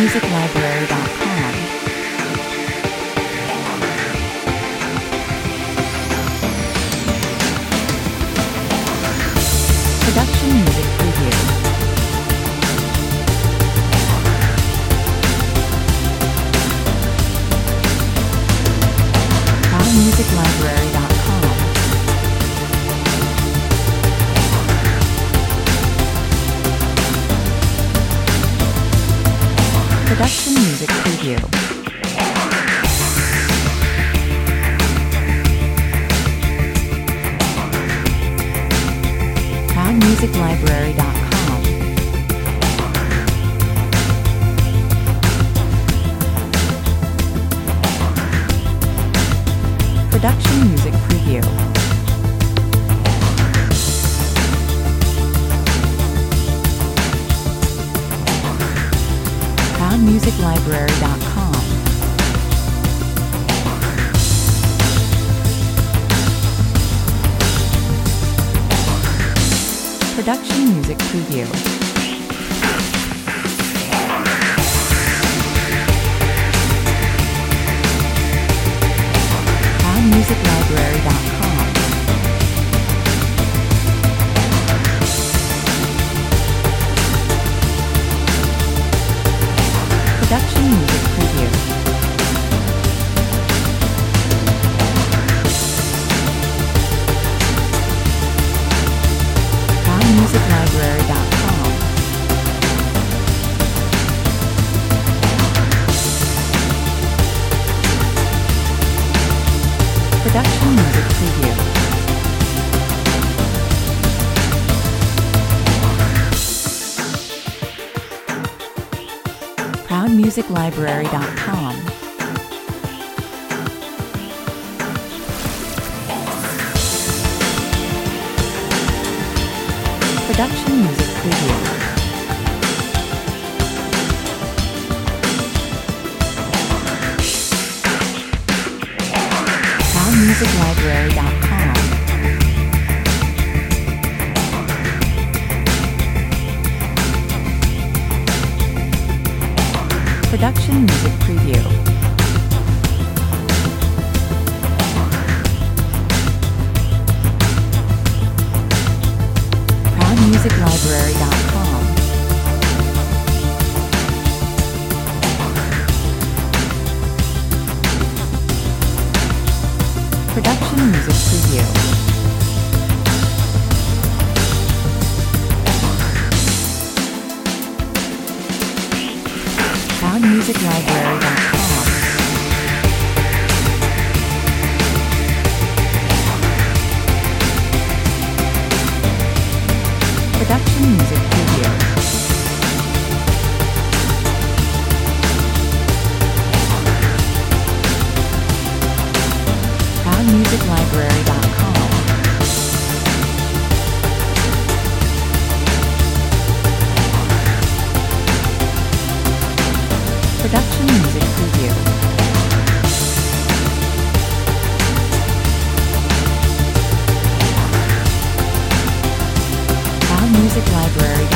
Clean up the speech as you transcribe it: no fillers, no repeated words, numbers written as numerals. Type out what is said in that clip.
ProudMusicLibrary.com. Production Music Preview. ProudMusicLibrary.com. Production Music Preview. ProudMusicLibrary.com. Production Music Preview. ProudMusicLibrary.com. Production Music Preview. ProudMusicLibrary.com. Production Music Preview. ProudMusicLibrary.com. Production Music Preview. ProudMusicLibrary.com. Production Music Preview. ProudMusicLibrary.com. Production Music Preview. ProudMusicLibrary.com. Production Music Preview. ProudMusicLibrary.com. Production Music Preview. ProudMusicLibrary.com. Production Music Preview. ProudMusicLibrary.com.